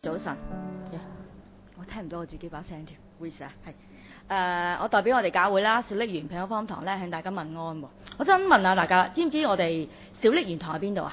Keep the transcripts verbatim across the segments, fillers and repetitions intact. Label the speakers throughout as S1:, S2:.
S1: 早晨，我聽唔到我自己把聲添，會事啊，係誒，我代表我哋教會啦，小瀝源平安福音堂咧向大家問安喎。我想問下大家，知唔知我哋小瀝源堂喺邊度啊？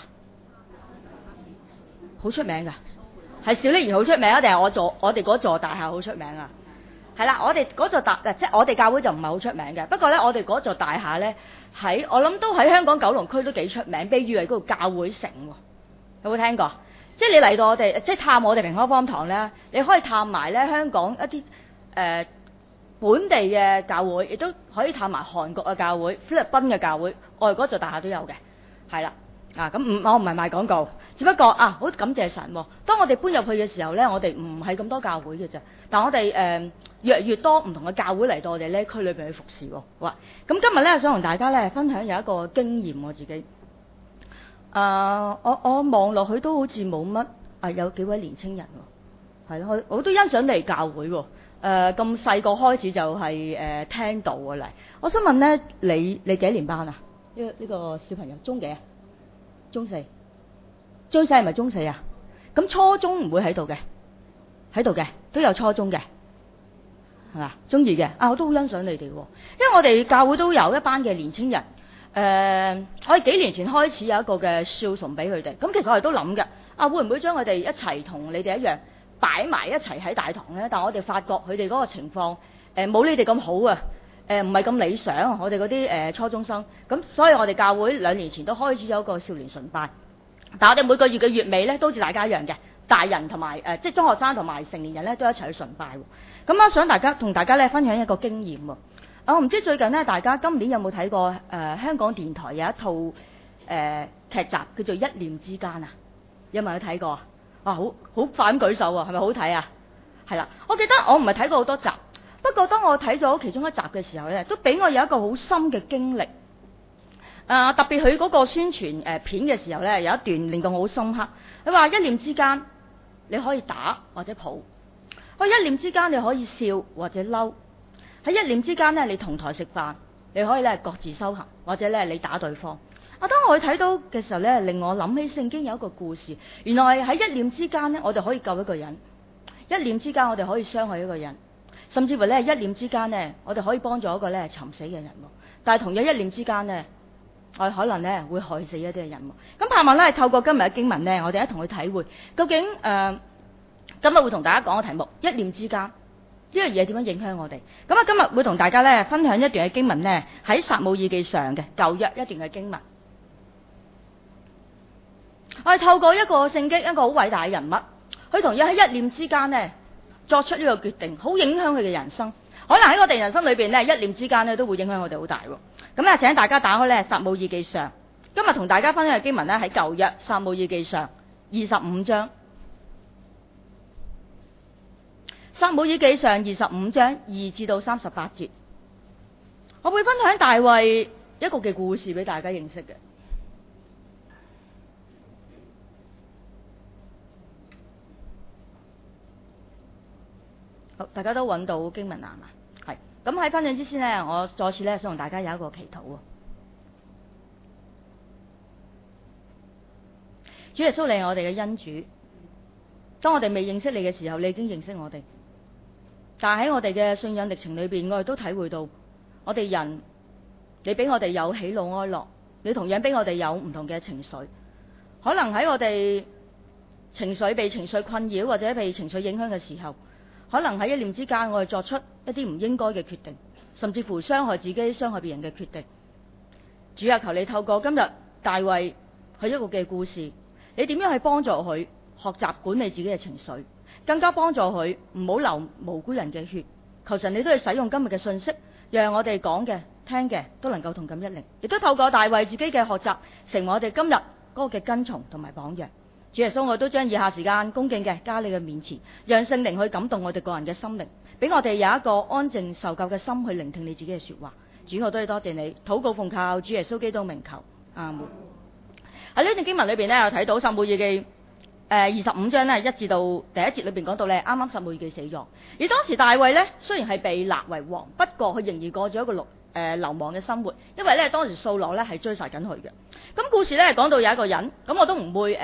S1: 好出名㗎，係小瀝源好出名啊，定係我座我哋嗰座大廈好出名啊？係啦，我哋嗰座大即係我哋教會就唔係好出名嘅，不過咧我哋嗰座大廈咧喺我諗都喺香港九龍區都幾出名，被譽為嗰個教會城喎，有冇聽過？即係你嚟到我哋，即係探我哋平安福音堂咧，你可以探埋咧香港一啲誒、呃、本地嘅教會，亦都可以探埋韓國嘅教會、菲律賓嘅教會，外國座大廈都有嘅，係啦。啊，咁唔，我唔係賣廣告，只不過啊，好感謝神喎。當我哋搬入去嘅時候咧，我哋唔係咁多教會嘅啫，但我哋誒、呃、越嚟越多唔同嘅教會嚟到我哋呢區裏邊去服侍喎。好啊，咁今日咧想同大家咧分享有一個經驗我自己。啊！我我望落去都好似冇乜啊，有幾位年青人喎，係咯，我我都欣賞你教會喎。誒咁細個開始就係、是、誒、呃、聽道嘅嚟。我想問咧，你你幾年班啊？呢、這、呢、個這個小朋友中幾啊？中四。中四係咪中四啊？咁初中唔會喺度嘅，喺度嘅都有初中嘅，係嘛？中二嘅啊，我都好欣賞你哋喎，因為我哋教會都有一班嘅年青人。誒、呃，我哋幾年前開始有一個嘅少崇俾佢哋，咁其實我哋都諗嘅，啊會唔會將佢哋一齊同你哋一樣擺埋一齊喺大堂咧？但係我哋發覺佢哋嗰個情況誒冇你哋咁好啊，誒唔係咁理想，我哋嗰啲誒初中生，咁所以我哋教會兩年前都開始有一個少年崇拜，但係我哋每個月嘅月尾咧都好似大家一樣嘅，大人同埋誒即係中學生同埋成年人咧都一齊去崇拜喎。咁我想大家同大家咧分享一個經驗喎。我唔知最近咧，大家今年有冇睇過誒、呃、香港電台有一套誒、呃、劇集叫做《一念之間》啊？有冇有睇過啊？哇，好好快咁舉手喎，係咪好睇啊？係啦，我記得我唔係睇過好多集，不過當我睇咗其中一集嘅時候咧，都俾我有一個好深嘅經歷。啊、呃，特別佢嗰個宣傳誒片嘅時候咧，有一段令到我好深刻。佢話一念之間你可以打或者抱，佢一念之間你可以笑或者嬲。喺一念之間咧，你同台食飯，你可以咧各自修行，或者咧你打對方。啊，當我去睇到嘅時候咧，令我諗起聖經有一個故事，原來喺一念之間咧，我哋可以救一個人；一念之間，我哋可以傷害一個人，甚至乎咧一念之間咧，我哋可以幫助一個咧尋死嘅人。但係同樣一念之間咧，我哋可能咧會害死一啲嘅人。咁盼望咧透過今日嘅經文咧，我哋一同去體會究竟誒、呃、今日會同大家講嘅題目一念之間。呢樣嘢點樣影響我哋？咁啊，今日會同大家咧分享一段嘅經文呢，喺撒母耳記上嘅舊約一段嘅經文。我哋透過一個聖經，一個好偉大嘅人物，佢同樣喺一念之間呢作出呢個決定，好影響佢嘅人生。可能喺我哋人生裏邊呢，一念之間呢都會影響我哋好大喎。咁啊，請大家打開咧撒母耳記上，今日同大家分享嘅經文呢，喺舊約撒母耳記上二十五章。撒母耳記上二十五章二至到三十八節，我會分享大衛一個嘅故事俾大家認識嘅。好，大家都揾到經文欄嘛？係。咁喺分享之前呢，我再次咧想同大家有一個祈禱喎。主耶穌，你係我哋嘅恩主，當我哋未認識你嘅時候，你已經認識我哋。但係喺我哋嘅信仰歷程裏邊，我哋都體會到，我哋人，你俾我哋有喜怒哀樂，你同樣俾我哋有唔同嘅情緒。可能喺我哋情緒被情緒困擾或者被情緒影響嘅時候，可能喺一念之間，我哋作出一啲唔應該嘅決定，甚至乎傷害自己、傷害別人嘅決定。主啊，求你透過今日大衛佢一個嘅故事，你點樣去幫助佢學習管理自己嘅情緒？更加幫助佢唔好流無辜人嘅血。求神你都要使用今日嘅信息，讓我哋講嘅聽嘅都能夠同感一靈，亦都透過大衛自己嘅學習，成為我哋今日嗰個嘅跟從同埋榜樣。主耶穌，我都將以下時間恭敬嘅加你嘅面前，讓聖靈去感動我哋個人嘅心靈，俾我哋有一個安靜受救嘅心去聆聽你自己嘅說話。主，我都要多謝你，禱告奉靠主耶穌基督名求，阿門。喺呢段經文裏邊呢，有睇到撒母耳記誒二十五章咧一至到第一節裏邊講到咧，啱啱撒母耳記死咗，而當時大衛咧雖然係被立為王，不過佢仍然過咗一個流誒流亡嘅生活，因為咧當時掃羅咧係追殺緊佢嘅。咁故事咧講到有一個人，咁我都唔會誒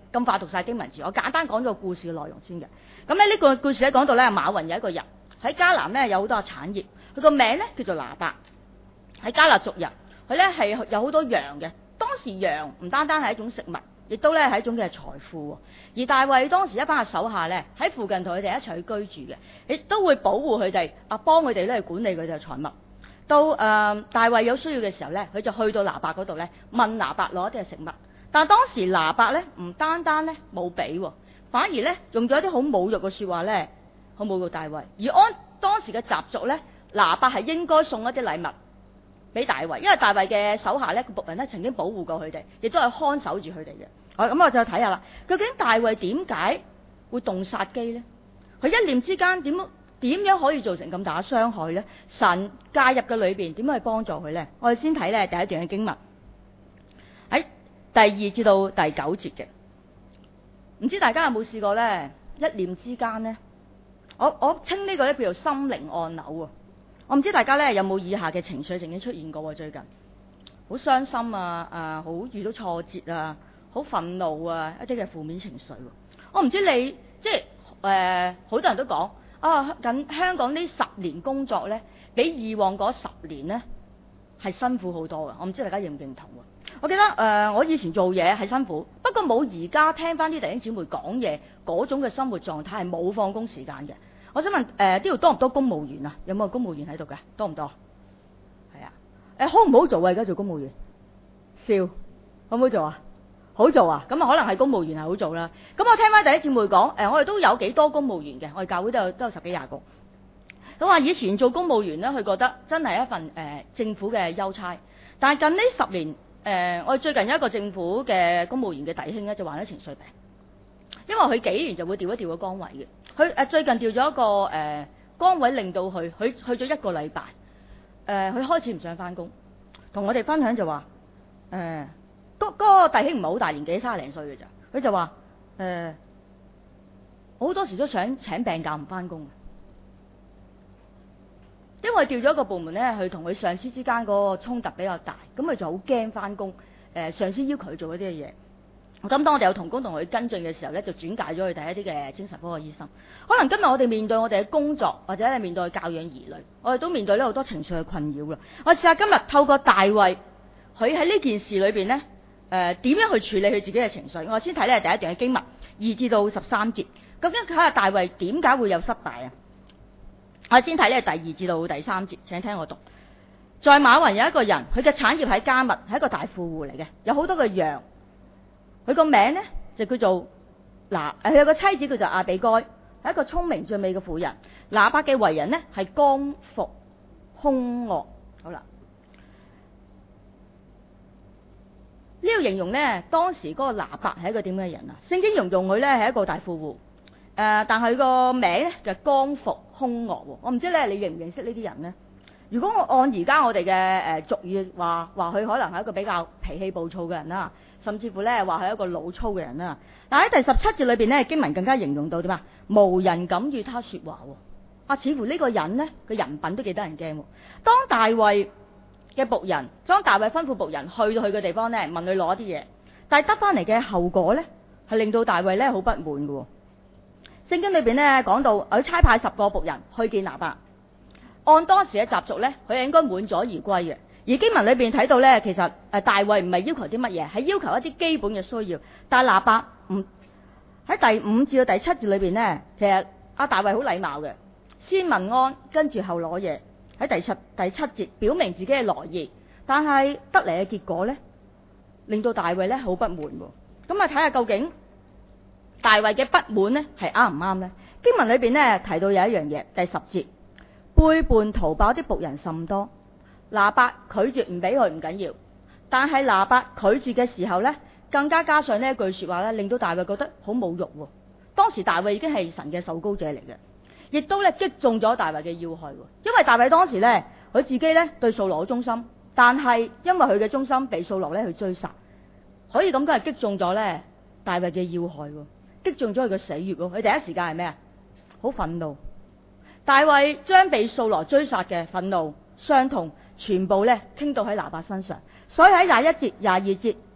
S1: 咁快讀晒經文字，我簡單講咗個故事嘅內容先嘅。咁咧呢個故事咧講到咧馬雲有一個人喺迦南咧有好多產業，佢個名咧叫做拿伯，喺迦勒族人，佢咧係有好多羊嘅。當時羊唔單單係一種食物，亦都咧係一種嘅財富。而大衛當時一班嘅手下咧喺附近同佢哋一齊去居住嘅，亦都會保護佢哋，啊幫佢哋咧去管理佢哋嘅財物。到誒、呃、大衛有需要嘅時候咧，佢就去到拿伯嗰度咧問拿伯攞一啲嘅食物。但係當時拿伯咧唔單單咧冇俾，反而咧用咗一啲好侮辱嘅說話咧，好侮辱大衛。而按當時嘅習俗咧，拿伯係應該送一啲禮物俾大衛，因為大衛嘅手下咧個僕人咧曾經保護過佢哋，亦都係看守住佢哋嘅。好，咁我就睇下啦，究竟大衛點解會動殺機咧？佢一念之間點點樣可以造成咁大嘅傷害咧？神介入嘅裏邊點樣去幫助佢咧？我哋先睇咧第一段嘅經文喺第二至到第九節嘅。唔知大家有冇試過咧？一念之間咧，我我稱呢個咧叫做心靈按鈕啊！我唔知大家咧有冇以下嘅情緒曾經出現過？最近好傷心啊，啊好遇到挫折啊，好憤怒啊，一啲嘅負面情緒。我唔知你即係誒，好多人都講啊，緊香港呢十年工作咧，比以往嗰十年咧係辛苦好多嘅。我唔知大家認唔認同？我記得誒、呃，我以前做嘢係辛苦，不過冇而家聽翻啲弟兄姊妹講嘢嗰種嘅生活狀態，係冇放工時間嘅。我想問誒，呢、呃、度多唔多公務員啊？有冇公務員喺度嘅？多唔多？係啊，誒、呃、好唔好做啊？而家做公務員，笑好唔好做啊？好做啊！咁啊，可能係公務員係好做啦。咁我聽翻第一姊妹講，誒、呃，我哋都有幾多公務員嘅，我哋教會都有都有十幾廿個。咁話以前做公務員咧，佢覺得真係一份誒、呃、政府嘅優差，但係近呢十年。誒、呃，我最近有一個政府嘅公務員嘅弟兄咧，就患咗情緒病，因為佢幾年就會調一調個崗位嘅。佢誒、呃、最近調咗一個誒崗、呃、位，令到佢佢去咗一個禮拜，誒、呃，佢開始唔想翻工，同我哋分享就話，誒、呃，嗰、那個弟兄唔係好大年紀，三十零歲嘅咋，佢就話，誒、呃，我好多時都想請病假唔翻工。因為調咗一個部門咧，佢同佢上司之間嗰個衝突比較大，咁佢就好驚翻工。誒，上司要求佢做一啲嘅嘢，咁當我哋有同工同佢跟進嘅時候咧，就轉介咗去睇一啲嘅精神科嘅醫生。可能今日我哋面對我哋嘅工作，或者係面對教養兒女，我哋都面對呢好多情緒嘅困擾啦。我試下今日透過大衛，佢喺呢件事裏邊咧，誒、呃、點樣去處理佢自己嘅情緒？我先睇咧第一段嘅經文二至到十三節，究竟睇下大衛點解會有失敗啊？我先睇呢第二至到第三節，請聽我讀。在馬雲有一個人，佢嘅產業喺迦密，係一個大富戶嚟嘅，有好多嘅羊。佢個名呢，就叫做嗱，佢有個妻子叫做亞比該，係一個聰明俊美嘅婦人。拿伯嘅為人呢，係剛愎兇惡。好啦，呢個形容呢，當時嗰個拿伯係一個點嘅人啊？聖經形容佢呢，係一個大富戶。誒、呃，但係佢個名咧就剛愎兇惡。我唔知咧，你認唔認識呢啲人呢？如果我按而家我哋嘅誒俗語話，話佢可能係一個比較脾氣暴躁嘅人啦，甚至乎咧話係一個老粗嘅人啦。但喺第十七節裏邊咧，經文更加形容到點啊？無人敢與他說話。啊，似乎呢個人呢，個人品都幾得人驚。當大衛嘅僕人，當大衛吩咐僕人去到佢嘅地方咧，問佢攞啲嘢，但係得翻嚟嘅後果咧，係令到大衛咧好不滿嘅。聖經裏邊咧講到，佢差派十個僕人去見拿伯，按當時嘅習俗咧，佢係應該滿載而歸嘅。而經文裏邊睇到咧，其實誒大衛唔係要求啲乜嘢，係要求一啲基本嘅需要。但係拿伯唔喺第五至到第七節裏邊咧，其實阿大衛好禮貌嘅，先問安，跟住後攞嘢。喺第七第七節表明自己嘅來意，但係得嚟嘅結果咧，令到大衛咧好不滿。咁啊睇下究竟大衛嘅不滿呢係啱唔啱呢？經文裏邊呢提到有一樣嘢，第十節，背叛逃跑啲僕人甚多，拿伯拒絕唔俾佢唔緊要，但係拿伯拒絕嘅時候呢，更加加上呢一句說話呢，令到大衛覺得好侮辱。當時大衛已經係神嘅受膏者嚟嘅，亦都咧擊中咗大衛嘅要害。因為大衛當時呢，佢自己呢對掃羅好忠心，但係因為佢嘅忠心被掃羅呢去追殺，可以咁講係擊中咗呢大衛嘅要害。擊中咗佢嘅死穴，佢第一時間係咩啊？好憤怒。大衛將被掃羅追殺嘅憤怒、傷痛，全部咧傾到喺拿伯身上。所以喺廿一節、廿二節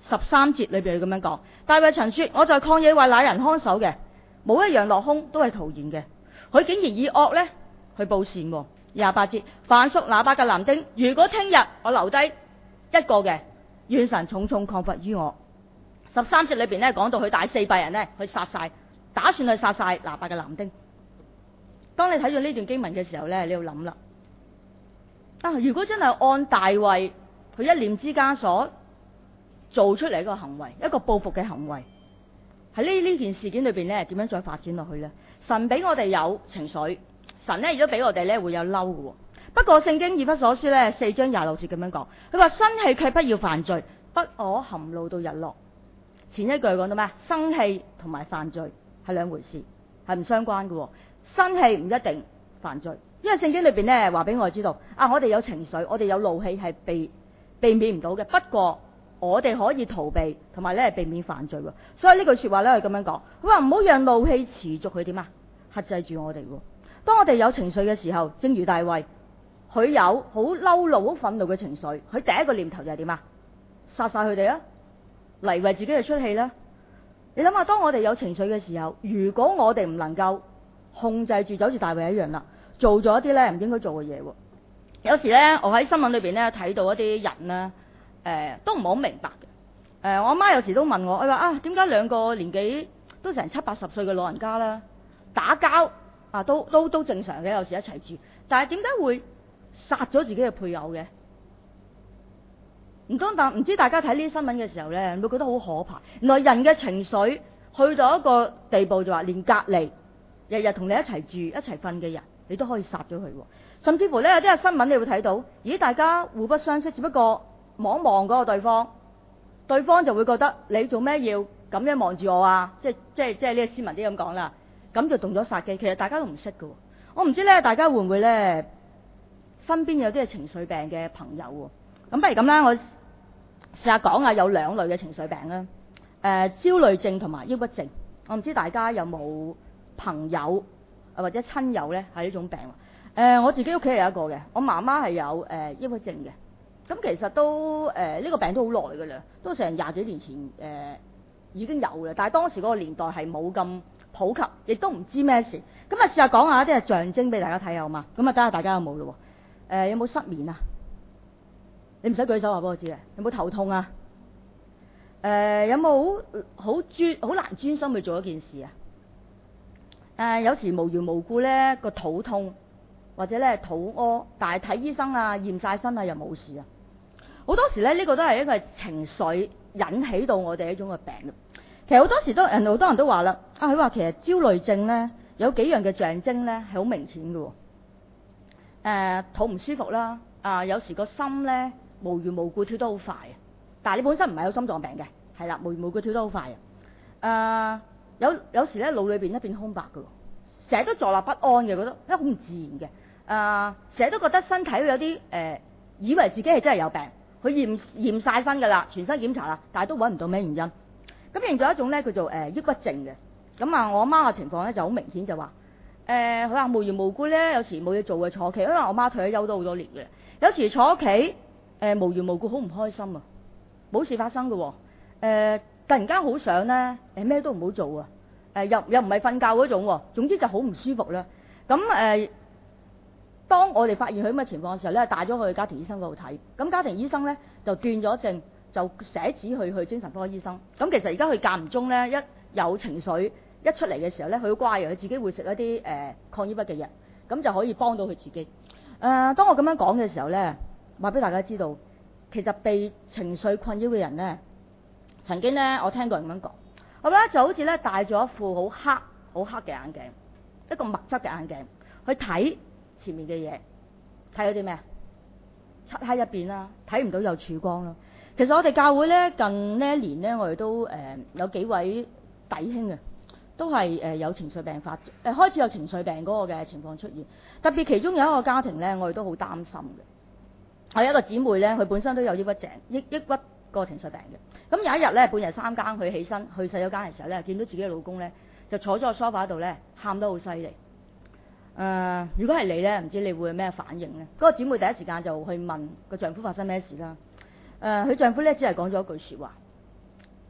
S1: 十三節裏邊咁樣講，大衛曾說：我在曠野為那人看守嘅，冇一樣落空，都係徒然嘅。佢竟然以惡呢去報善。廿八節，凡屬拿八嘅男丁，如果聽日我留低一個嘅，願神重重降罰於我。十三節裏邊呢講到佢帶四百人呢去殺晒，打算去殺晒拿八嘅男丁。當你睇咗呢段經文嘅時候呢，你要諗啦。啊，如果真係按大衛佢一念之間所做出嚟一個行為，一個報復嘅行為，喺呢呢件事件裏邊呢，點樣再發展落去呢？神俾我哋有情緒，神呢亦都俾我哋呢會有嬲嘅。不過聖經以弗所書呢四章廿六節咁樣講，佢話生氣卻不要犯罪，不可含怒到日落。前一句講到咩？生氣同埋犯罪係兩回事，係唔相關嘅。生氣唔一定犯罪，因為聖經裏邊呢話俾我哋知道，啊我哋有情緒，我哋有怒氣係避避免唔到嘅。不過我哋可以逃避，同埋咧避免犯罪喎。所以呢句說話咧，佢咁樣講，佢話唔好讓怒氣持續去點啊，克制住我哋。當我哋有情緒嘅時候，正如大衛，佢有好嬲怒、好憤怒嘅情緒，佢第一個念頭就係點啊？殺晒佢哋啊，嚟為自己嘅出氣啦。你諗下，當我哋有情緒嘅時候，如果我哋唔能夠控制住，就好似大衛一樣啦，做咗一啲咧唔應該做嘅嘢。有時咧，我喺新聞裏邊咧睇到一啲人咧。誒、呃、都唔係好明白嘅。誒、呃、我阿媽有時都問我，佢話啊，點解兩個年紀都成七八十歲嘅老人家啦，打交啊都都都正常嘅，有時一齊住，但係點解會殺咗自己嘅配偶嘅？唔通但唔知大家睇呢啲新聞嘅時候咧，會覺得好可怕。原來人嘅情緒去到一個地步，就話連隔離日日同你一齊住一齊瞓嘅人，你都可以殺咗佢。甚至乎咧有啲新聞你會睇到，咦大家互不相識，只不過望望嗰個對方，對方就會覺得你做咩要咁樣望住我啊？即係即係即係呢個斯文啲咁講啦，咁就動咗殺機。其實大家都唔識㗎。我唔知咧，大家會唔會咧身邊有啲係情緒病嘅朋友喎？咁不如咁啦，我試下講下有兩類嘅情緒病啦。誒、呃，焦慮症同埋抑鬱症。我唔知大家有冇朋友或者親友咧係呢種病？誒、呃，我自己屋企係有一個嘅，我媽媽係有誒、呃、抑鬱症嘅。咁其實都誒呢、呃這個病都好耐㗎啦，都成廿幾年前誒、呃、已經有啦，但係當時嗰個年代係冇咁普及，亦都唔知咩事。咁啊試下講下一啲係象徵俾大家睇下好嘛？咁啊睇下大家有冇咯喎？誒有冇失眠啊？你唔使舉手話俾我知嘅。有冇頭痛啊？誒、呃、有冇好專好難專心去做一件事啊？誒、呃、有時無緣無故咧個肚痛或者咧肚屙，但係睇醫生啊驗晒身啊又冇事啊。好多時咧，呢、這個都係一個情緒引起到我哋一種嘅病嘅。其實好多時都人好多人都話啦，啊佢話其實焦慮症咧有幾樣嘅象徵咧係好明顯嘅。誒、呃、肚唔舒服啦，啊、呃、有時個心咧無緣無故跳得好快啊，但係你本身唔係有心臟病嘅，係啦，無緣無故跳得好快啊。誒、呃、有有時咧腦裏邊一片空白嘅，成日都坐立不安嘅，覺得因為好唔自然嘅。誒成日都覺得身體有啲誒、呃，以為自己係真係有病。佢驗驗晒身㗎啦，全身檢查啦，但係都揾唔到咩原因。咁認咗一種咧叫做誒、呃、抑鬱症嘅。咁啊，我阿媽嘅情況咧就好明顯，就話誒佢話無緣無故咧，有時冇嘢做嘅坐企，因為我媽退咗休都好多年嘅。有時坐屋企誒無緣無故好唔開心啊，冇事發生嘅喎、哦呃。突然間好想咧誒咩都唔好做啊。誒、呃、又又唔係瞓覺嗰種喎、哦，總之就好唔舒服啦。咁誒。呃當我哋發現佢咁嘅情況嘅時候咧，帶咗去家庭醫生嗰度睇，咁家庭醫生咧就斷咗症，就寫紙去去精神科醫生。咁其實而家佢間唔中咧，一有情緒一出嚟嘅時候咧，佢好乖嘅，佢自己會食一啲誒、呃、抗抑鬱嘅藥，咁就可以幫到佢自己。誒、呃，當我咁樣講嘅時候咧，話俾大家知道，其實被情緒困擾嘅人咧，曾經咧我聽過人咁樣講，我咧就好似咧戴咗一副好黑好黑嘅眼鏡，一個墨汁嘅眼鏡去睇前面嘅嘢，睇到啲咩？漆黑一邊啦，睇唔到有曙光啦。其實我哋教會咧近呢一年咧，我哋都誒、呃、有幾位弟兄啊，都係誒有情緒病發，誒、呃、開始有情緒病嗰個嘅情況出現。特別其中有一個家庭咧，我哋都好擔心嘅。係一個姊妹咧，佢本身都有抑鬱症，抑抑鬱個情緒病嘅。咁有一日咧，半夜三更佢起身去洗手間嘅時候咧，見到自己嘅老公咧就坐咗個梳化度咧，喊得好犀利。誒、呃，如果係你咧，唔知你會有咩反應咧？嗰、那個姊妹第一時間就去問個丈夫發生咩事啦。誒、呃，佢丈夫咧只係講咗一句說話，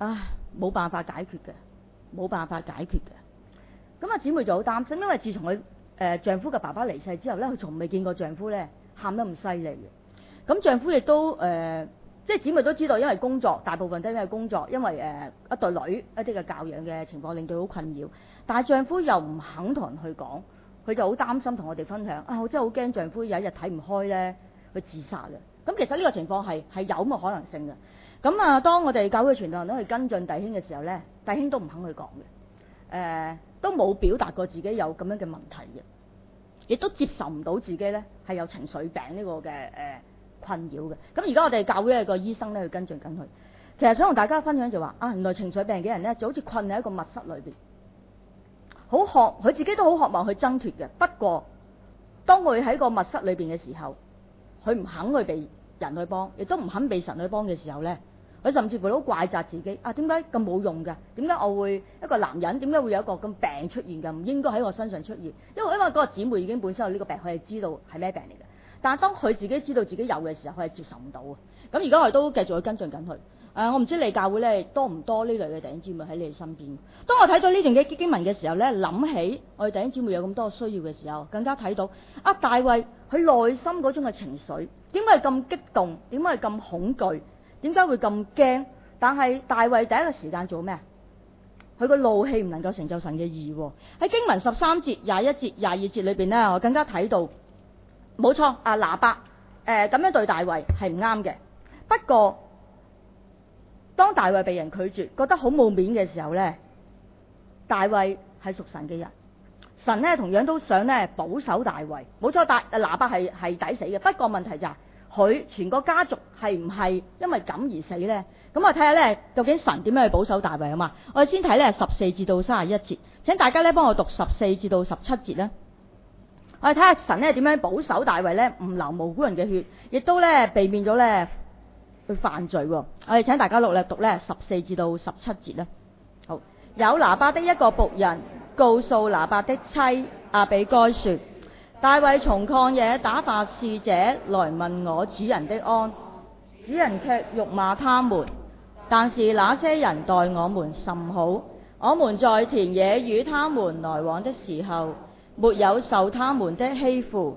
S1: 唉冇辦法解決嘅，冇辦法解決嘅。咁啊姊妹就好擔心，因為自從佢誒丈夫嘅爸爸離世之後咧，佢從未見過丈夫咧喊得咁犀利嘅。咁丈夫亦都誒、呃，即係姊妹都知道，因為工作大部分都因為工作，因為誒、呃、一對女一啲嘅教養嘅情況令到好困擾。但係丈夫又唔肯同人去講，佢就好擔心同我哋分享啊！我真係好驚丈夫有一日睇唔開咧，去自殺啊！咁其實呢個情況係係有咁嘅可能性嘅。咁啊，當我哋教會傳道人都去跟進弟兄嘅時候咧，弟兄都唔肯去講嘅，誒、呃、都冇表達過自己有咁樣嘅問題嘅，亦都接受唔到自己咧係有情緒病呢個嘅誒、呃、困擾嘅。咁而家我哋教會有個醫生咧去跟進緊佢，其實想同大家分享就話啊，原來情緒病嘅人咧就好似困喺一個密室裏邊，好渴，佢自己都好渴望去掙脫嘅。不過當佢喺個密室裏邊嘅時候，佢唔肯去被人去幫，亦都唔肯被神去幫嘅時候咧，佢甚至乎都怪責自己啊！點解咁冇用㗎？點解我會一個男人點解會有一個咁病出現㗎？唔應該喺我身上出現，因為因為嗰個姊妹已經本身有呢個病，佢係知道係咩病嚟嘅。但係當佢自己知道自己有嘅時候，佢係接受唔到啊！咁而家我哋都繼續去跟進緊佢。誒、呃，我唔知你教會咧多唔多呢類嘅弟兄姊妹喺你哋身邊。當我睇到呢段嘅經文嘅時候咧，諗起我哋弟兄姊妹有咁多需要嘅時候，更加睇到啊大衛佢內心嗰種嘅情緒，點解係咁激動？點解係咁恐懼？點解會咁驚？但係大衛第一個時間做咩？佢個怒氣唔能夠成就神嘅義喎。喺經文十三節、廿一節、廿二節裏邊呢，我更加睇到，冇錯，阿拿伯誒咁樣對大衛係唔啱嘅。不過當大衛被人拒絕，覺得好冇面嘅時候呢，大衛係屬神嘅人，神呢同樣都想呢保守大衛。冇錯，大拿伯係係抵死嘅。不過問題就係、是。佢全個家族係唔係因為咁而死呢？咁我睇下呢，究竟神點樣去保守大衛啊嘛？我哋先睇呢十四至到三十一節，請大家呢幫我讀十四至到十七節呢。我哋睇下神呢點樣保守大衛呢？唔流無辜人嘅血，亦都呢避免咗呢去犯罪。我哋請大家落嚟讀呢十四至到十七節呢。好，有拿八的一個僕人告訴拿八的妻阿比該說。大衛從曠野打發使者來問我主人的安，主人卻辱罵他們。但是那些人待我們甚好，我們在田野與他們來往的時候，沒有受他們的欺負。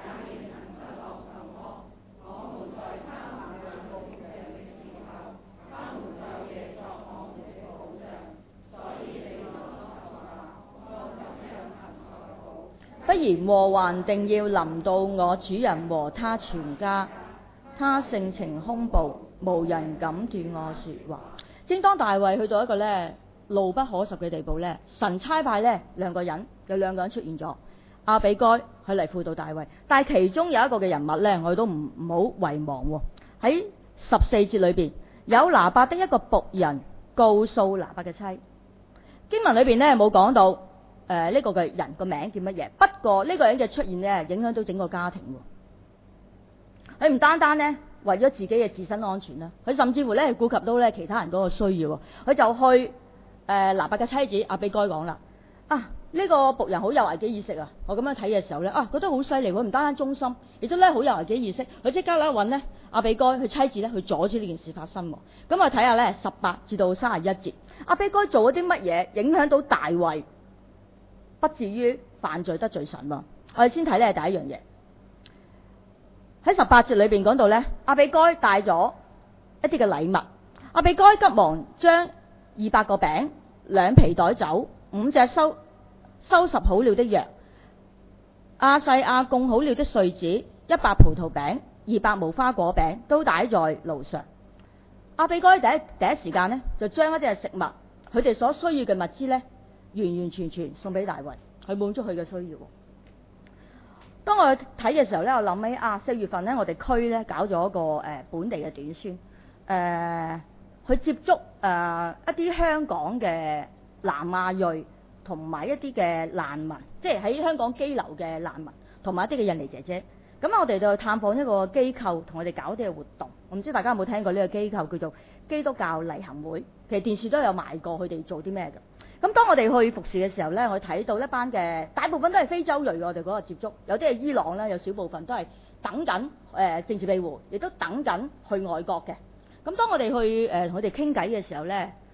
S1: 不然禍患定要臨到我主人和他全家。他性情兇暴，無人敢對我說話。正當大衛去到一個咧怒不可遏嘅地步咧，神差派咧兩個人，有兩個人出現咗。亞比該佢嚟輔導大衛，但係其中有一個嘅人物咧，我哋都唔唔好遺忘喎。喺十四節裏邊，有拿八的一個僕人告訴拿八嘅妻。經文裏邊咧冇講到。誒、呃，呢、這個嘅人個名叫乜嘢？不過呢個人嘅出現呢，影響到整個家庭。佢唔單單呢為咗自己嘅自身安全啦，佢甚至乎呢係顧及到呢其他人嗰個需要。佢就去誒拿八嘅妻子亞比該講啦。啊，呢、這個僕人好有危機意識啊！我咁樣睇嘅時候呢，啊，覺得好犀利。佢唔單單忠心，亦都呢好有危機意識。佢即刻咧揾呢亞比該佢妻子呢去阻止呢件事發生。咁我睇下呢十八至到三十一節，亞比該做咗啲乜嘢影響到大衛？不至於犯罪得罪神喎。我哋先睇呢第一樣嘢，喺十八節裏邊講到呢，亞比該帶咗一啲嘅禮物。亞比該急忙將二百個餅、兩皮袋酒、五隻收收拾好了的羊、亞細亞供好了的穗子、一百葡萄餅、二百無花果餅都擺在路上。亞比該第一第一時間呢，就將一啲嘅食物，佢哋所需要嘅物資呢，完完全全送俾大衛，去滿足佢嘅需要。當我睇嘅時候咧，我諗起啊，四月份咧，我哋區咧搞咗一個誒、呃、本地嘅短宣，誒、呃、去接觸誒、呃、一啲香港嘅南亞裔同埋一啲嘅難民，即係喺香港羈留嘅難民，同埋一啲嘅印尼姐姐。咁我哋就去探訪一個機構，同我哋搞啲嘅活動。我唔知大家有冇聽過呢個機構叫做基督教勵行會，其實電視都有賣過佢哋做啲咩嘅。咁當我哋去服侍嘅時候呢，我睇到一班嘅大部分都係非洲裔，我哋嗰個接觸有啲係伊朗啦，有少部分都係等緊誒、呃、政治庇護，亦都等緊去外國嘅。咁當我哋去誒同佢哋傾偈嘅時候呢，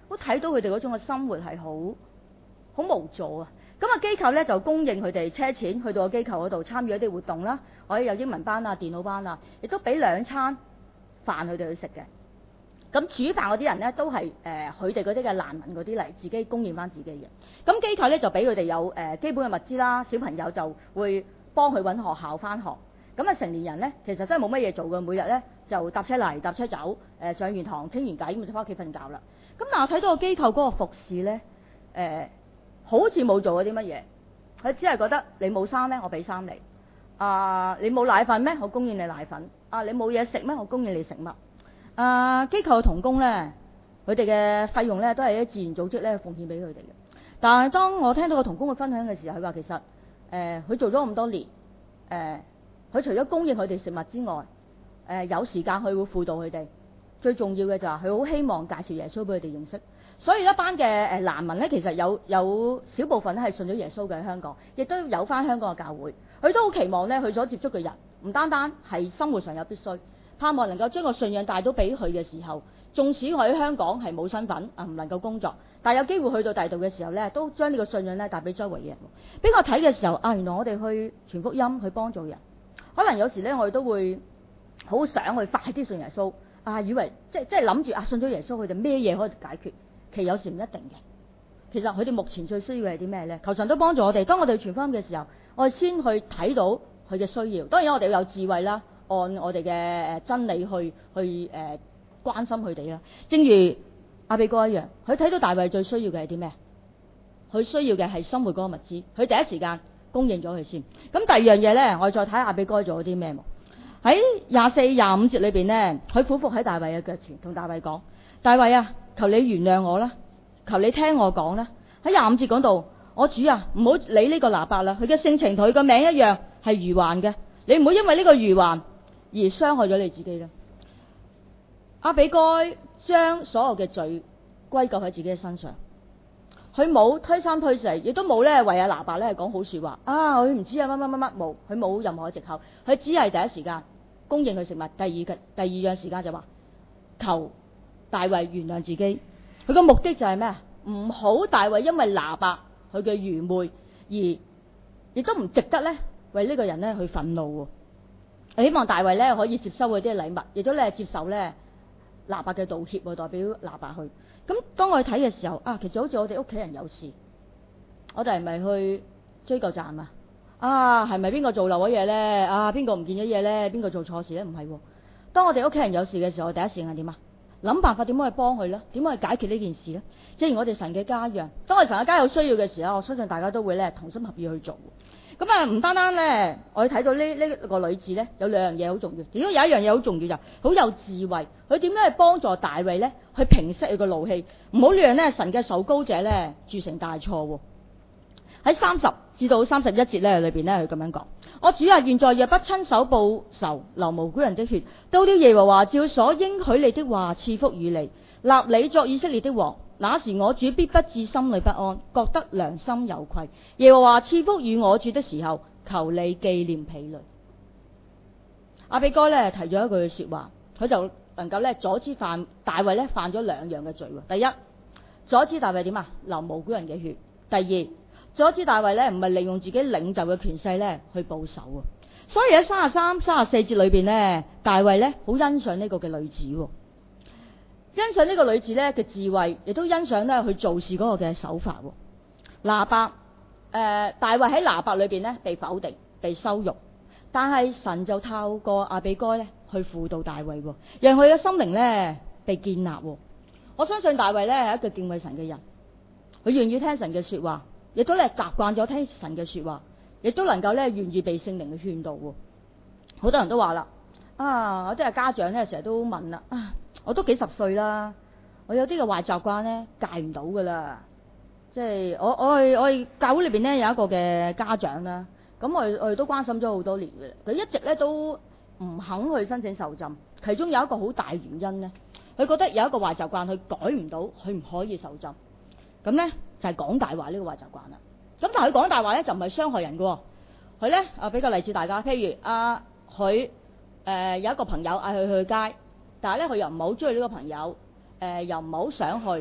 S1: 都睇到佢哋嗰種嘅生活係好好無助啊。咁啊，機構咧就供應佢哋車錢去到個機構嗰度參與一啲活動啦，可以有英文班啊、電腦班啊，亦都俾兩餐飯佢哋去食嘅。咁煮飯嗰啲人咧都係誒佢哋嗰啲嘅難民嗰啲嚟，自己供應翻自己嘅。咁機構咧就俾佢哋有誒、呃、基本嘅物資啦，小朋友就會幫佢揾學校翻學。咁啊，成年人咧其實真係冇乜嘢做嘅，每日咧就搭車嚟搭車走，誒、呃、上完堂傾完偈咁就翻屋企瞓覺啦。咁但係我睇到個機構嗰個服侍咧，誒、呃、好似冇做過啲乜嘢，佢只係覺得你冇衫咩，我俾衫你；啊、呃、你冇奶粉咩，我供應你奶粉；啊你冇嘢食咩，我供應你食乜。啊！機構嘅同工咧，佢哋嘅費用咧都係啲自然組織咧奉獻俾佢哋嘅。但係當我聽到個同工嘅分享嘅時候，佢話其實誒佢、呃、做咗咁多年，誒、呃、佢除咗供應佢哋食物之外，誒、呃、有時間佢會輔導佢哋。最重要嘅就係佢好希望介紹耶穌俾佢哋認識。所以一班嘅誒難民咧，其實有有少部分咧係信咗耶穌嘅喺香港，亦都有返香港嘅教會。佢都好期望咧，佢所接觸嘅人唔單單係生活上有必須。盼望能夠將個信仰帶到俾佢嘅時候，縱使我喺香港係冇身份啊，唔能夠工作，但係有機會去到第二度嘅時候呢，都將呢個信仰咧帶俾周圍嘅人。俾我睇嘅時候啊，原來我哋去傳福音去幫助人，可能有時呢，我哋都會好想去快啲信耶穌啊，以為即即係諗住啊信咗耶穌佢哋咩嘢可以解決，其實有時唔一定嘅。其實佢哋目前最需要係啲咩呢？求神都幫助我哋。當我哋傳福音嘅時候，我哋先去睇到佢嘅需要。當然我哋要有智慧啦。按我哋嘅誒真理去去誒、呃、關心佢哋啦。正如阿比哥一樣，佢睇到大衛最需要嘅係啲咩？佢需要嘅係生活嗰個物資，佢第一時間供應咗佢先。咁第二樣嘢咧，我哋再睇下阿比哥做咗啲咩？喺廿四、廿五節裏邊咧，佢俯伏喺大衛嘅腳前，同大衛講：大衛啊，求你原諒我啦，求你聽我講啦。喺廿五節講到：我主啊，唔好理呢個拿伯啦，佢嘅性情同佢個名一樣係愚頑嘅，你唔好因為呢個愚頑而傷害咗你自己啦。阿比該將所有嘅罪歸咎喺自己嘅身上，佢冇推三推四，亦都冇咧為阿拿伯咧講好說話啊！佢唔知啊乜乜乜乜冇，佢冇任何嘅藉口，佢只係第一時間供應佢食物，第二嘅第二樣時間就話求大衛原諒自己。佢個目的就係咩啊？唔好大衛因為拿伯佢嘅愚昧而亦都唔值得咧為呢個人咧去憤怒。希望大衛咧可以接收嗰啲禮物，亦都咧接受咧拿伯嘅道歉，代表拿伯去。咁當我哋睇嘅時候啊，其實好似我哋屋企人有事，我哋係咪去追究責任啊？啊，係咪邊個做漏咗嘢咧？啊，邊個唔見咗嘢咧？邊個做錯事咧？唔係。當我哋屋企人有事嘅時候，我第一時間係點啊？諗辦法點樣去幫佢咧？點樣去解決呢件事咧？正如我哋神嘅家一樣，當我哋神嘅家有需要嘅時候，我相信大家都會咧同心合意去做。咁啊，唔單單咧，我哋睇到呢呢個女子咧，有兩樣嘢好重要。如果有一樣嘢好重要就好有智慧，佢點樣去幫助大衛咧，去平息佢個怒氣，唔好讓咧神嘅受膏者咧鑄成大錯。喺三十至到三十一節咧裏邊咧，佢咁樣講：我主啊，現在若不親手報仇，流無辜人的血，到了耶和華照所應許你的話賜福與你，立你作以色列的王。那時我主必不至心裏不安，覺得良心有愧。耶和華賜福與我主的時候，求你紀念婢女。阿比該咧提咗一句說話，佢就能夠咧阻止犯大衛咧犯咗兩樣嘅罪。第一，阻止大衛點啊？流無辜人嘅血。第二，阻止大衛咧唔係利用自己領袖嘅權勢咧去報仇啊。所以喺三十三、三十四節裏邊咧，大衛咧好欣賞呢個嘅女子。欣賞呢個女子咧嘅智慧，亦都欣賞咧佢做事嗰個嘅手法。拿伯誒、呃，大衛喺拿伯裏邊咧被否定、被羞辱，但係神就透過阿比該咧去輔導大衛，讓佢嘅心靈咧被建立。我相信大衛咧係一個敬畏神嘅人，佢願意聽神嘅說話，亦都咧習慣咗聽神嘅說話，亦都能夠咧願意被聖靈去勸導。好多人都話啦，啊，我即係家長咧成日都問啦，啊。我都幾十歲啦，我有啲嘅壞習慣咧戒唔到噶啦。即係我我係我係教會裏邊咧有一個嘅家長啦，咁我我哋都關心咗好多年嘅，佢一直咧都唔肯去申請受浸。其中有一個好大原因咧，佢覺得有一個壞習慣佢改唔到，佢唔可以受浸。咁咧就係講大話呢個壞習慣啦。咁但係佢講大話咧就唔係傷害人嘅。佢咧啊俾個例子大家，譬如啊佢誒有一個朋友嗌佢去街。但係咧，佢又唔係好中意呢個朋友，誒、呃、又唔係好想去，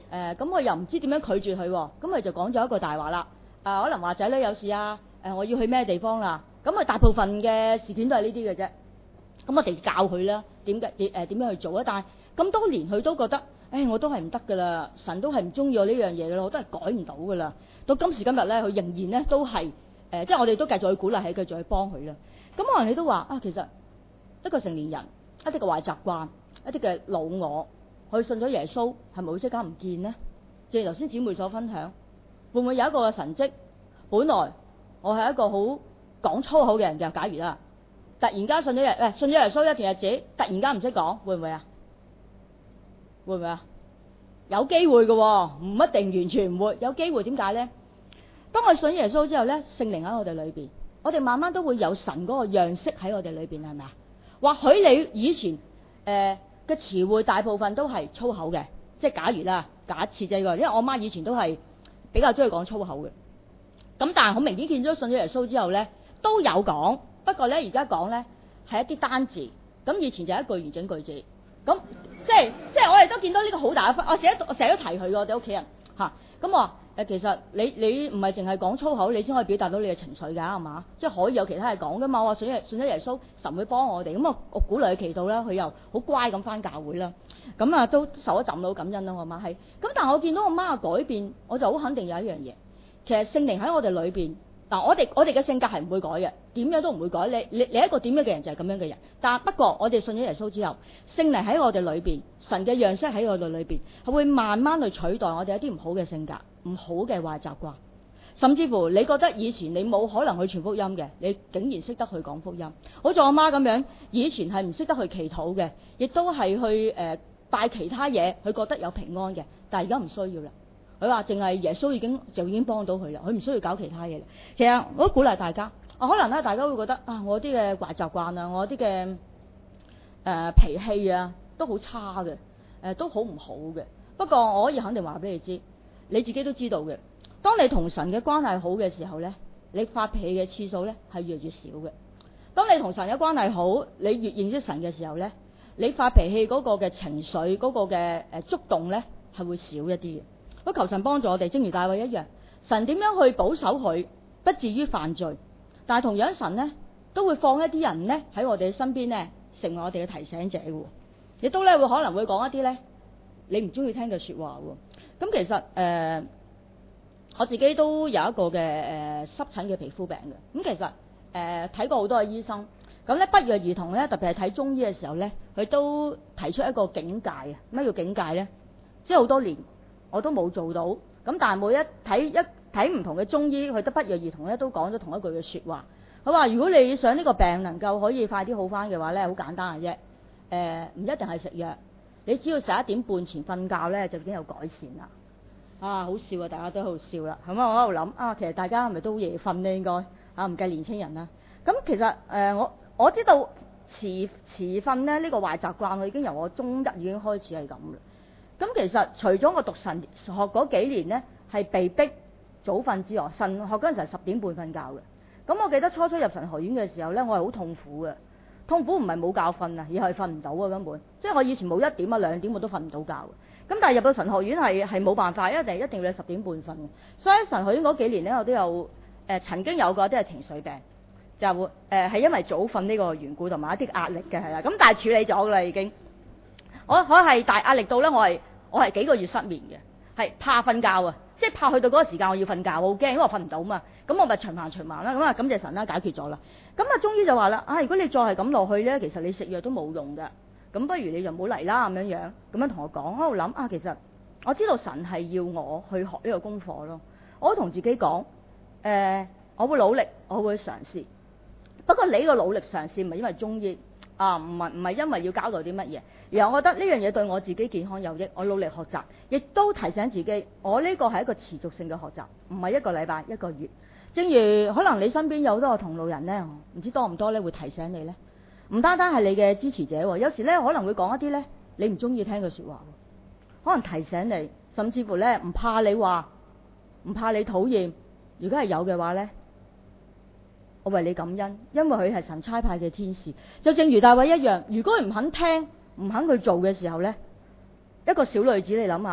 S1: 誒咁我又唔知點樣拒絕佢喎，咁佢就講咗一個大話啦。啊，可能話仔女有事啊，誒我要去咩地方啦，咁佢大部分嘅事件都係呢啲嘅啫。咁我哋教佢啦，點解誒點樣去做啊？但係咁多年佢都覺得，誒我都係唔得噶啦，神都係唔中意我呢樣嘢噶啦，我都係改唔到噶啦。到今時今日咧，佢仍然咧都係誒，即係我哋都繼續去鼓勵佢，繼續去幫佢啦。咁可能你都話啊，其實一個成年人一啲嘅壞習慣，一啲嘅老我，佢信咗耶穌，係咪會即刻唔見呢？正如頭先姊妹所分享，會唔會有一個嘅神蹟？本來我係一個好講粗口嘅人嘅，假如啦，突然間信咗耶誒信咗耶穌一段日子，突然間唔識講，會唔會啊？會唔會啊？有機會嘅，唔一定完全唔會，有機會。點解咧？當我信耶穌之後咧，聖靈喺我哋裏邊，我哋慢慢都會有神嗰個樣式喺我哋裏邊，係咪啊？或許你以前誒嘅詞彙大部分都係粗口嘅，即係假如啦，假設啫個，因為我媽以前都係比較中意講粗口嘅。咁但係好明顯見咗信咗耶穌之後咧，都有講，不過咧而家講咧係一啲單字，咁以前就係一句完整句子。咁即係即係我哋都見到呢個好大嘅分，我成日我成日都提佢嘅，我哋屋企人嚇。咁、啊、我話誒，其實你你唔係淨係講粗口，你先可以表達到你嘅情緒㗎，係嘛？即係可以有其他嘢講㗎嘛。我話信耶信咗耶穌，神會幫我哋。咁我我鼓勵佢祈禱啦，佢又好乖咁返教會啦。咁啊都受一浸到感恩啦，我媽係。咁但係我見到我媽嘅改變，我就好肯定有一樣嘢，其實聖靈喺我哋裏邊。嗱，我哋我哋嘅性格係唔會改嘅，點樣都唔會改。你你你一個點樣嘅人就係咁樣嘅人。但係不過我哋信咗耶穌之後，聖靈喺我哋裏邊，神嘅樣式喺我哋裏邊，係會慢慢去取代我哋一啲唔好嘅性格、唔好嘅壞習慣。甚至乎你覺得以前你冇可能去傳福音嘅，你竟然識得去講福音。好似我媽咁樣，以前係唔識得去祈禱嘅，亦都係去誒、呃、拜其他嘢，佢覺得有平安嘅。但係而家唔需要啦。佢話淨係耶穌已經就已經幫到佢啦，佢唔需要搞其他嘢啦。其實我都鼓勵大家，啊可能咧大家會覺得啊我啲嘅壞習慣啊，我啲嘅誒脾氣啊都好差嘅，誒、呃、都好唔好嘅。不過我可以肯定話俾你知，你自己都知道嘅。當你同神嘅關係好嘅時候咧，你發脾氣嘅次數咧係越嚟越少嘅。當你同神嘅關係好，你越認識神嘅時候咧，你發脾氣嗰個嘅情緒嗰、嗰個嘅誒觸動咧係會少一啲嘅。都求神幫助我哋，正如大衛一樣，神點樣去保守佢，不至於犯罪。但係同樣神呢，都會放一啲人呢喺我哋身邊呢，成為我哋嘅提醒者嘅，亦都咧會可能會講一啲呢你唔中意聽嘅說話喎。咁其實誒、呃，我自己都有一個嘅誒、呃、濕疹嘅皮膚病嘅。咁其實誒睇、呃、過好多嘅醫生，咁咧不約而同咧，特別係睇中醫嘅時候咧，佢都提出一個境界啊。咩叫境界咧？即係好多年。我都冇做到，咁但係每一睇一睇唔同嘅中醫，佢都不約而同咧都講咗同一句嘅説話。佢話：如果你想呢個病能夠可以快啲好翻嘅話咧，好簡單嘅啫。誒、呃，唔一定係食藥，你只要十一點半前瞓覺咧，就已經有改善啦。啊，好笑啊！大家都好笑啦。咁啊，我喺度諗啊，其實大家係咪都好夜瞓咧？應該啊，唔計年青人啦。咁其實誒、呃，我我知道遲遲瞓咧呢、呢個壞習慣，我已經由我中一已經開始係咁啦。咁其實除咗我讀神學嗰幾年呢，係被逼早瞓之外，神學嗰陣時係十點半瞓覺嘅。咁我記得初初入神學院嘅時候呢，我係好痛苦嘅。痛苦唔係冇覺瞓啊，而係瞓唔到啊，根本。即係我以前冇一點啊兩點我都瞓唔到覺嘅。咁但係入到神學院係係冇辦法，一定一定要十點半瞓嘅。所以喺神學院嗰幾年呢，我都有誒、呃、曾經有過啲係情緒病，就會誒係因為早瞓呢個緣故同埋一啲壓力嘅係啦。咁但係處理咗㗎啦已經。我我係大壓力到呢，我係。我係幾個月失眠嘅，係怕瞓覺啊！即係怕去到嗰個時間我要瞓覺，我好驚，因為我瞓唔到嘛。咁我咪循環循環啦。咁啊，感謝神啦，解決咗啦。咁啊，終於就話啦，啊，如果你再係咁落去咧，其實你食藥都冇用㗎。咁不如你就唔好嚟啦，咁樣樣，咁樣同我講。我喺度諗啊，其實我知道神係要我去學呢個功課咯。我都同自己講，誒、呃，我會努力，我會嘗試。不過你呢個努力嘗試唔係因為中醫啊，唔係唔係因為要交代啲乜嘢。而我覺得呢樣嘢對我自己健康有益，我努力學習，亦都提醒自己，我呢個係一個持續性嘅學習，唔係一個禮拜、一個月。正如可能你身邊有好多個同路人呢，唔知多唔多呢會提醒你呢？唔單單係你嘅支持者，有時呢可能會講一啲呢你唔中意聽嘅說話，可能提醒你，甚至乎呢唔怕你話，唔怕你討厭。如果係有嘅話呢，我為你感恩，因為佢係神差派嘅天使。就正如大衛一樣，如果佢唔肯聽，唔肯去做嘅時候呢，一個小女子你諗下，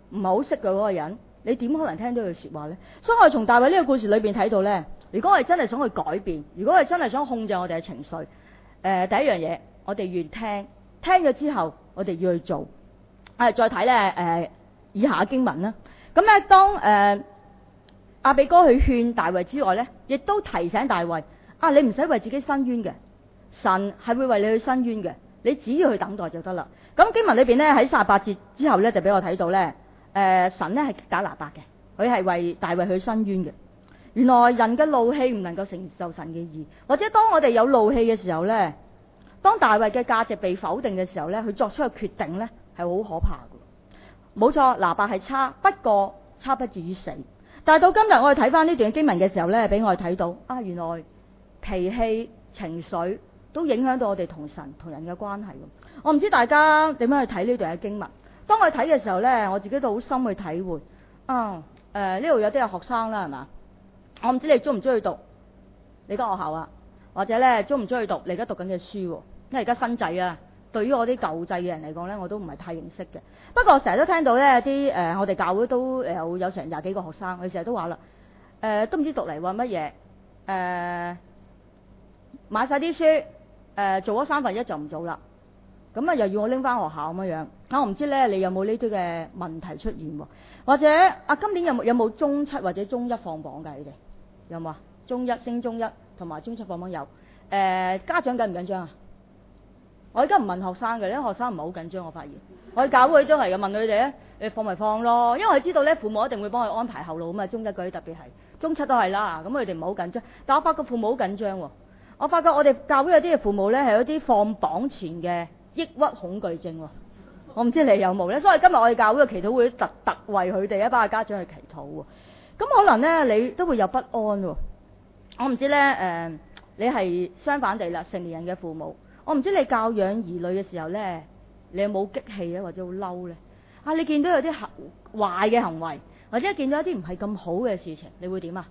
S1: 唔係好識嘅嗰個人，你點可能聽到佢說話呢？所以我哋從大衛呢個故事裏邊睇到呢，如果我哋真係想去改變，如果我哋真係想控制我哋嘅情緒，誒、呃，第一樣嘢，我哋願聽，聽咗之後，我哋要去做。誒，再睇呢，誒、呃，以下嘅經文啦。咁呢，當誒亞比哥去勸大衛之外呢，亦都提醒大衛，啊，你唔使為自己申冤嘅，神係會為你去申冤嘅，你只要去等待就得啦。咁經文裏邊呢，喺三十八節之後呢，就俾我睇到呢，誒、呃，神呢係打拿八嘅，佢係為大衛去申冤嘅。原來人嘅怒氣唔能夠成就神嘅義，或者當我哋有怒氣嘅時候呢，當大衛嘅價值被否定嘅時候呢，佢作出嘅決定呢係好可怕嘅。冇錯，拿八係差，不過差不至於死。但係到今日我哋睇翻呢段經文嘅時候呢，俾我哋睇到啊，原來脾氣情緒都影響到我哋同神同人嘅關係。我唔知大家點樣去睇呢段嘅經文。當我睇嘅時候呢，我自己都好深去體會啊。誒，呢度有啲係學生啦，係嘛？我唔知你中唔中意讀你間學校啊，或者呢中唔中意讀你而家讀緊嘅書？因為而家新制啊，對於我啲舊制嘅人嚟講呢，我都唔係太認識嘅。不過成日都聽到呢啲誒，我哋教會都誒有成廿幾個學生，佢成日都話啦，誒、呃、都唔知讀嚟話乜嘢，誒、呃、買晒啲書，誒、呃、做咗三分一就唔做啦。咁啊，又要我拎翻學校咁樣樣，我唔知咧，你有冇呢啲嘅問題出現？或者啊，今年有冇有冇中七或者中一放榜㗎？你哋有冇啊？中一升中一同埋中七放榜有。誒、呃，家長緊唔緊張啊？我而家唔問學生嘅，因為學生唔係好緊張，我發現。我哋教會都係嘅，問佢哋咧，誒放咪放咯，因為我知道咧，父母一定會幫佢安排後路啊嘛。中一嗰啲特別係，中七都係啦，咁佢哋唔係好緊張。但我發覺父母好緊張喎，我發覺我哋教會有啲嘅父母咧係有啲放榜前嘅抑鬱恐懼症喎，我唔知你有冇呢？所以今日我哋教會嘅祈禱會特特為佢哋一班家長去祈禱喎。咁可能呢，你都會有不安喎。我唔知呢，誒、呃，你係相反地啦，成年人嘅父母，我唔知你教養兒女嘅時候呢，你有冇激氣咧，或者好嬲呢？啊，你見到有啲行壞嘅行為，或者見到一啲唔係咁好嘅事情，你會點啊？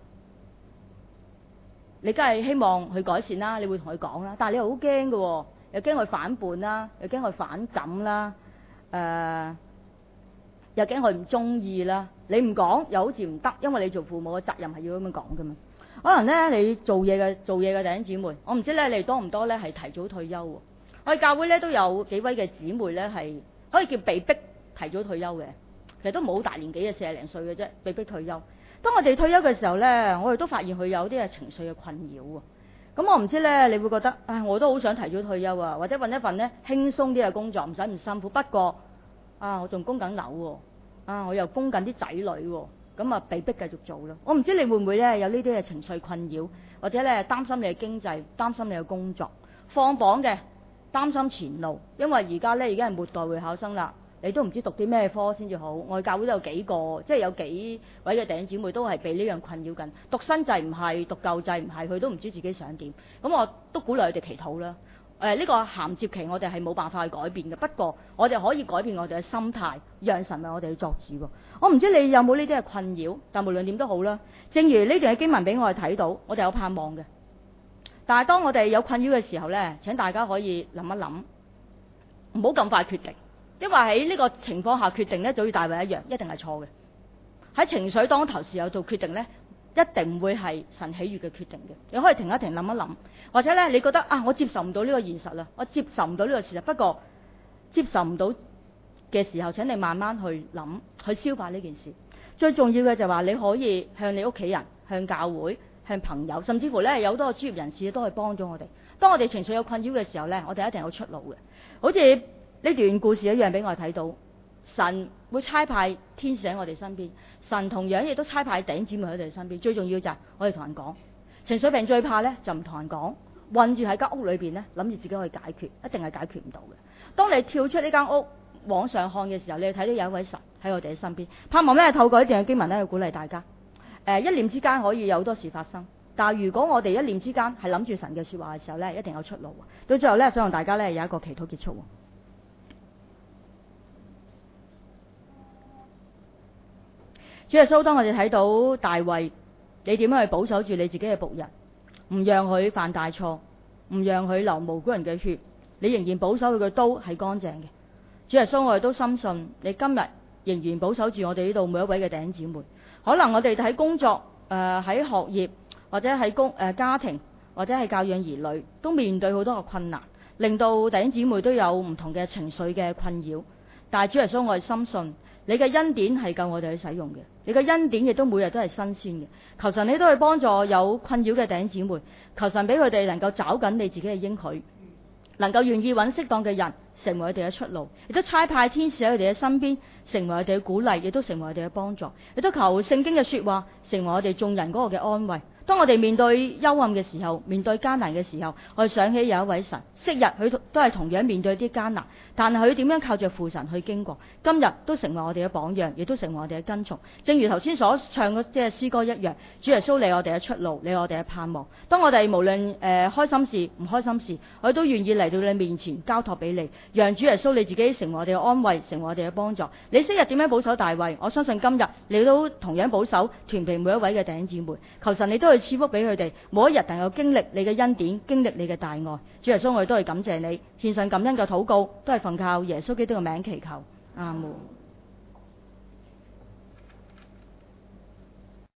S1: 你梗係希望佢改善啦，你會同佢講啦，但係你又好驚嘅。又驚佢反叛啦，又驚佢反感啦，誒、呃，又驚佢唔中意啦。你唔講又好似唔得，因為你做父母嘅責任係要咁樣講㗎嘛。可能呢，你做嘢嘅做嘢嘅弟兄姊妹，我唔知咧你多唔多呢係提早退休喎。我哋教會呢都有幾位嘅姊妹呢係可以叫被逼提早退休嘅，其實都冇好大年紀嘅，四十零歲嘅啫，被逼退休。當我哋退休嘅時候呢，我哋都發現佢有啲嘅情緒嘅困擾喎。咁我唔知呢，你會覺得，唉，我都好想提早退休啊，或者揾一份呢輕鬆啲嘅工作，唔使咁辛苦。不過，啊，我仲供緊樓喎，啊，我又供緊啲仔女喎，咁啊被逼繼續做咯。我唔知你會唔會呢有呢啲嘅情緒困擾，或者呢擔心你嘅經濟，擔心你嘅工作，放榜嘅擔心前路，因為而家呢已經係末代會考生啦。你都唔知讀啲咩科先至好。我哋教會都有幾個，即係有幾位嘅弟兄姊妹都係被呢樣困擾緊。讀新制唔係，讀舊制唔係，佢都唔知自己想點。咁我都鼓勵佢哋祈禱啦。誒、呃，呢、這個銜接期我哋係冇辦法去改變嘅。不過我哋可以改變我哋嘅心態，讓神為我哋去作主喎。我唔知你有冇呢啲嘅困擾，但無論點都好啦。正如呢段嘅經文俾我哋睇到，我哋有盼望嘅。但係當我哋有困擾嘅時候呢，請大家可以諗一諗，唔好咁快決定。因為喺呢個情況下決定呢，就與大衛一樣，一定係錯嘅。喺情緒當頭時候做決定呢，一定唔會係神喜悅嘅決定嘅。你可以停一停，諗一諗，或者呢，你覺得啊，我接受唔到呢個現實啦，我接受唔到呢個事實。不過接受唔到嘅時候，請你慢慢去諗，去消化呢件事。最重要嘅就係話，你可以向你屋企人、向教會、向朋友，甚至乎呢，有好多專業人士都可以幫咗我哋。當我哋情緒有困擾嘅時候呢，我哋一定有出路嘅。好似呢段故事一樣俾我哋睇到，神會差派天使喺我哋身邊，神同樣亦都差派弟兄姊妹喺我哋身邊。最重要就係我哋同人講，情緒病最怕呢就唔同人講，困住喺間屋裏邊呢，諗住自己可以解決，一定係解決唔到嘅。當你跳出呢間屋往上看嘅時候，你會睇到有一位神喺我哋嘅身邊。盼望呢透過呢段經文呢去鼓勵大家，誒、呃、一念之間可以有好多事發生，但係如果我哋一念之間係諗住神嘅說話嘅時候呢，一定有出路。到最後呢，想同大家呢有一個祈禱結束。主耶穌，當我哋睇到大衛，你點樣去保守住你自己嘅僕人，唔讓佢犯大錯，唔讓佢流無辜人嘅血，你仍然保守佢嘅刀係乾淨嘅。主耶穌，我哋都深信你今日仍然保守住我哋呢度每一位嘅弟兄姊妹。可能我哋喺工作、誒、呃、喺學業或者喺工誒、呃、家庭或者係教養兒女，都面對好多嘅困難，令到弟兄姊妹都有唔同嘅情緒嘅困擾。但係主耶穌，我哋深信你嘅恩典係夠我哋去使用嘅，你嘅恩典亦都每日都係新鮮嘅。求神你都去幫助有困擾嘅弟兄姊妹，求神俾佢哋能夠找緊你自己嘅應許，能夠願意揾適當嘅人成為佢哋嘅出路，亦都差派天使喺佢哋嘅身邊，成為佢哋嘅鼓勵，亦都成為佢哋嘅幫助，亦都求聖經嘅說話成為我哋眾人嗰個嘅安慰。當我哋面對幽暗嘅時候，面對艱難嘅時候，我哋想起有一位神，昔日佢都係同樣面對啲艱難，但係佢點樣靠着父神去經過，今日都成為我哋嘅榜樣，亦都成為我哋嘅跟從。正如頭先所唱嘅即係詩歌一樣，主耶穌你我哋嘅出路，你我哋嘅盼望。當我哋無論誒、呃、開心事唔開心事，我哋都願意嚟到你面前交託俾你，讓主耶穌你自己成為我哋嘅安慰，成為我哋嘅幫助。你昔日點樣保守大衛，我相信今日你都同樣保守團皮每一位嘅弟兄姊妹。求神你都去賜福俾佢哋，每一日能夠經歷你嘅恩典，經歷你嘅大愛。主耶穌，我哋都係感謝你，獻上感恩嘅禱告，都係奉靠耶穌基督嘅名祈求，阿門。